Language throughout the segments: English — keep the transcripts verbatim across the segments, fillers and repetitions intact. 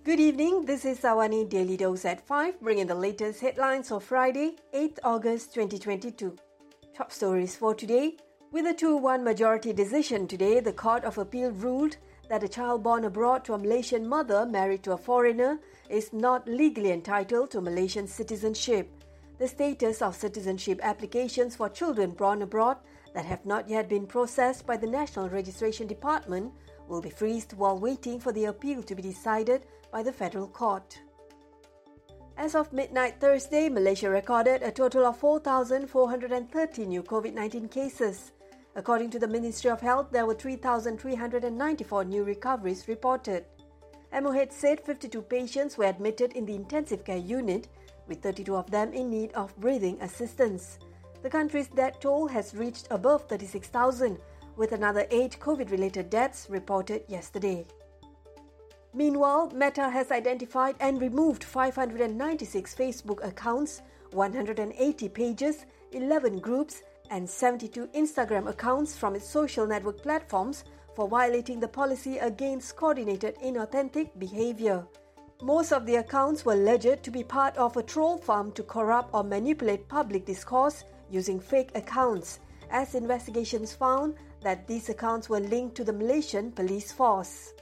Good evening, this is Awani Daily Dose at five, bringing the latest headlines for Friday, eighth August twenty twenty-two. Top stories for today. With a two one majority decision today, the Court of Appeal ruled that a child born abroad to a Malaysian mother married to a foreigner is not legally entitled to Malaysian citizenship. The status of citizenship applications for children born abroad that have not yet been processed by the National Registration Department will be freezed while waiting for the appeal to be decided by the Federal Court. As of midnight Thursday, Malaysia recorded a total of four thousand four hundred thirty new COVID nineteen cases. According to the Ministry of Health, there were three thousand three hundred ninety-four new recoveries reported. M O H said fifty-two patients were admitted in the intensive care unit, with thirty-two of them in need of breathing assistance. The country's death toll has reached above thirty-six thousand, with another eight COVID-related deaths reported yesterday. Meanwhile, Meta has identified and removed five hundred ninety-six Facebook accounts, one hundred eighty pages, eleven groups, and seventy-two Instagram accounts from its social network platforms for violating the policy against coordinated inauthentic behavior. Most of the accounts were alleged to be part of a troll farm to corrupt or manipulate public discourse using fake accounts, as investigations found that these accounts were linked to the Malaysian police force.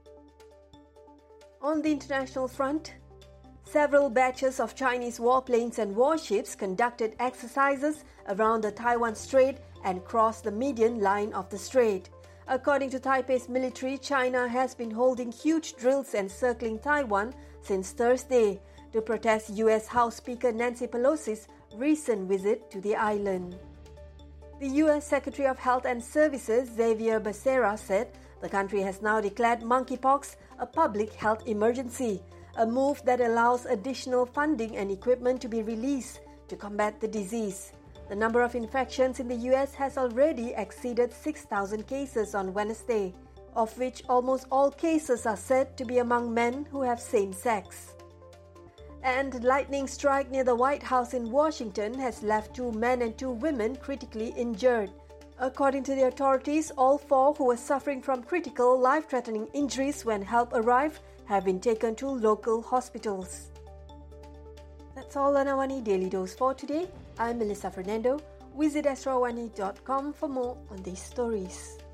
On the international front, several batches of Chinese warplanes and warships conducted exercises around the Taiwan Strait and crossed the median line of the strait. According to Taipei's military, China has been holding huge drills encircling Taiwan since Thursday to protest U S House Speaker Nancy Pelosi's recent visit to the island. The U S Secretary of Health and Services, Xavier Becerra, said the country has now declared monkeypox a public health emergency, a move that allows additional funding and equipment to be released to combat the disease. The number of infections in the U S has already exceeded six thousand cases on Wednesday, of which almost all cases are said to be among men who have same sex. And lightning strike near the White House in Washington has left two men and two women critically injured. According to the authorities, all four who were suffering from critical, life-threatening injuries when help arrived have been taken to local hospitals. That's all on Awani Daily Dose for today. I'm Melissa Fernando. Visit astro awani dot com for more on these stories.